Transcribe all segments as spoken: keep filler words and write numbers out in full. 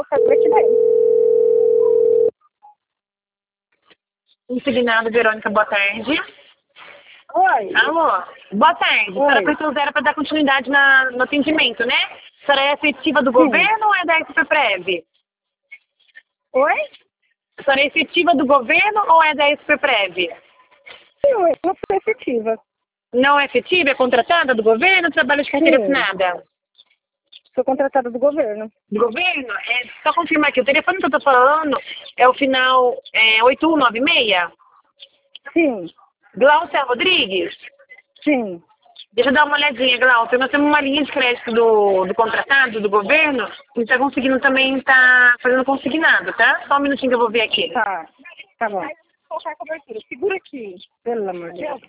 Insignado, Verônica, boa tarde. Oi. Alô, boa tarde. A senhora Oi. apertou zero para dar continuidade na, no atendimento, né? A senhora é efetiva do Sim. governo ou é da Superprev? Oi? A senhora é efetiva do governo ou é da Superprev? Não, eu não sou efetiva. Não é efetiva? É contratada do governo ou trabalha de carteira Sim. assinada? Sou contratada do governo. Do governo? É, só confirmar aqui, o telefone que eu tô falando é o final é, oito um nove seis? Sim. Glaucia Rodrigues? Sim. Deixa eu dar uma olhadinha, Glaucia. Nós temos uma linha de crédito do, do contratado, do governo, que está conseguindo também, está fazendo consignado, tá? Só um minutinho que eu vou ver aqui. Tá. Tá bom. Colocar a cobertura. Segura aqui. Pelo amor de Deus.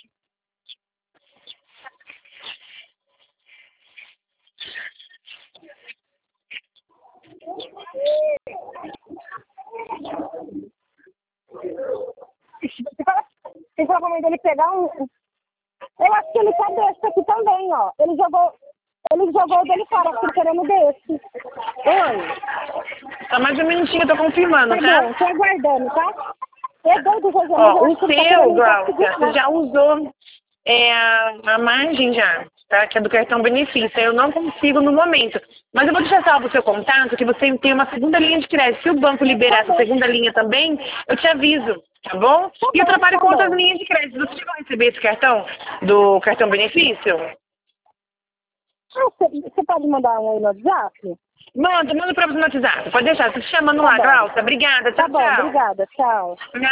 Você fala, você fala pra mãe dele pegar um... Eu acho que ele quer desse aqui também, ó. Ele jogou... Ele jogou o dele fora, porque querendo desse. Oi. Só mais um minutinho que eu tô confirmando, Tá tá? bom, tô aguardando, tá? É doido, José, mas Ó, eu o acho que ele tá seu, querendo Glaucia, conseguir, você né? já usou é, a, a margem já, tá? Que é do cartão benefício. Eu não consigo no momento. Mas eu vou deixar salvo o seu contato, que você tem uma segunda linha de crédito. Se o banco liberar essa segunda linha também, eu te aviso, tá bom? E eu trabalho com outras linhas de crédito. Você chegou a receber esse cartão do cartão benefício? Ah, você, você pode mandar um aí no WhatsApp? Manda, manda pra você no WhatsApp. Pode deixar, tô te chamando lá, bom. Glaucia. Obrigada, Tá tchau, bom, tchau. obrigada, tchau.